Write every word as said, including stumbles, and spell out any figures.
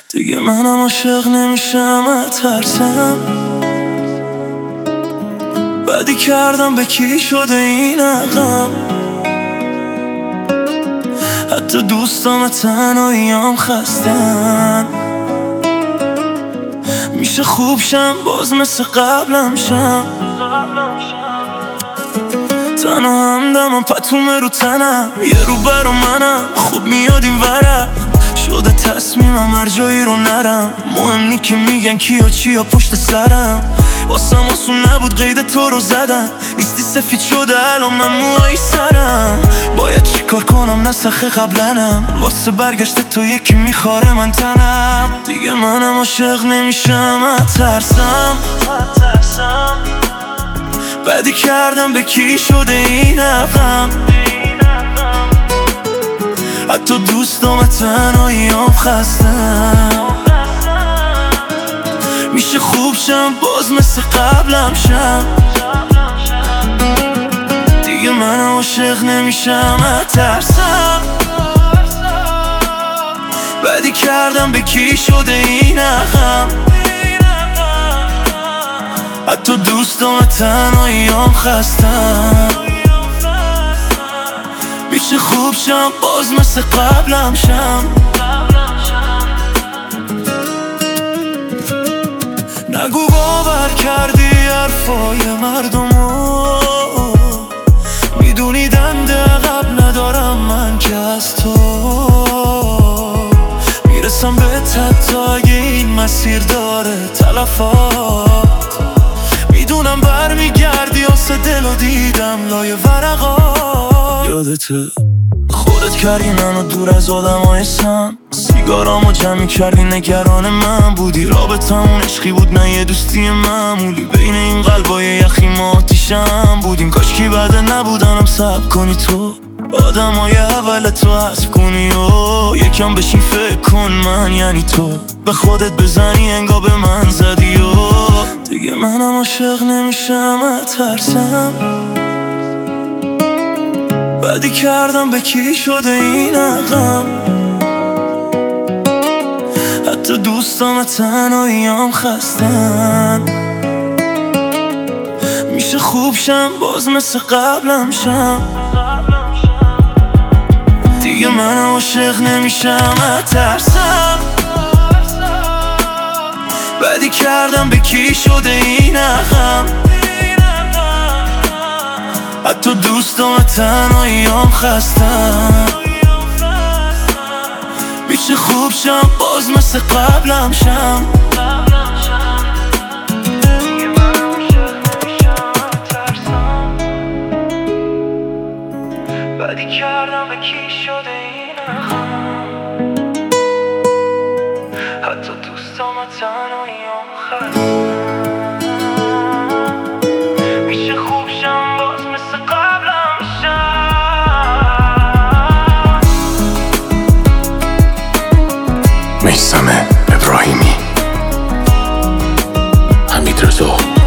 دیگه منم عاشق نمیشم از ترسم. بدی کردم به کی شده این عقم؟ حتی دوستام تنهاییام خستن. میشه خوب شم باز مثل قبلم شم. تنها همدمم پتومه رو تنم، یه رو برا منم خوب میاد این ورم. شده تصمیمم هر جایی رو نرم. مهم نی که میگن کیا چیا پشت سرم. واسم آسون نبود قید تو رو زدم. نیستی سفید شده الان من موهای سرم. باید چیکار کنم نسخه قبلنم. واسه برگشت تو یکی میخواره من تنم. دیگه منم عاشق نمیشم از ترسم. بدی کردم به کی شده این عقم؟ حتی دوستام تنهاییام خستم. میشه خوب شم باز مثل قبلم شم. دیگه من عاشق نمیشم از ترسم. بدی کردم به کی شده این عقم؟ حتی دوستام تنهاییام خستم. میشه خوب شم باز مثل قبلم شم. نگو باور کردی حرفای مردمو. میدونی دنده عقب ندارم من که از تو. میرسم به حتی اگه این مسیر داره تلفات. میدونم برمیگردی آسه دل و دیدم لای ورقات. یادته خودت کردی منو دور از آدم های سم. سیگارامو جمعی کردی نگران من بودی. رابطمون عشقی بود نه یه دوستی معمولی. بین این قلبای یخی ما آتیشم بودیم. کاشکی بعده نبودنم صبر کنی تو. آدم های اول تو حذف کنی و یکم بشین فکر کن من یعنی تو. به خودت بزنی انگار به من زدی و دیگه منم عاشق نمیشم از ترسم. بدی کردم به کی شده این عقم؟ حتی دوستام تنهاییام خستن. میشه خوب شم باز مثل قبلم شم. دیگه من عاشق نمیشم از ترسم. بدی کردم به کی شده این عقم؟ حتی دوستام تنهاییام خستم. میشه خوب شم باز مثل قبلم شم. بدی کردم به کی شده این عقم؟ حتی دوستام تنهاییام خستم. میشه خوب شم باز مثل قبلم شم. میثم ابراهیمی، حمید رضا.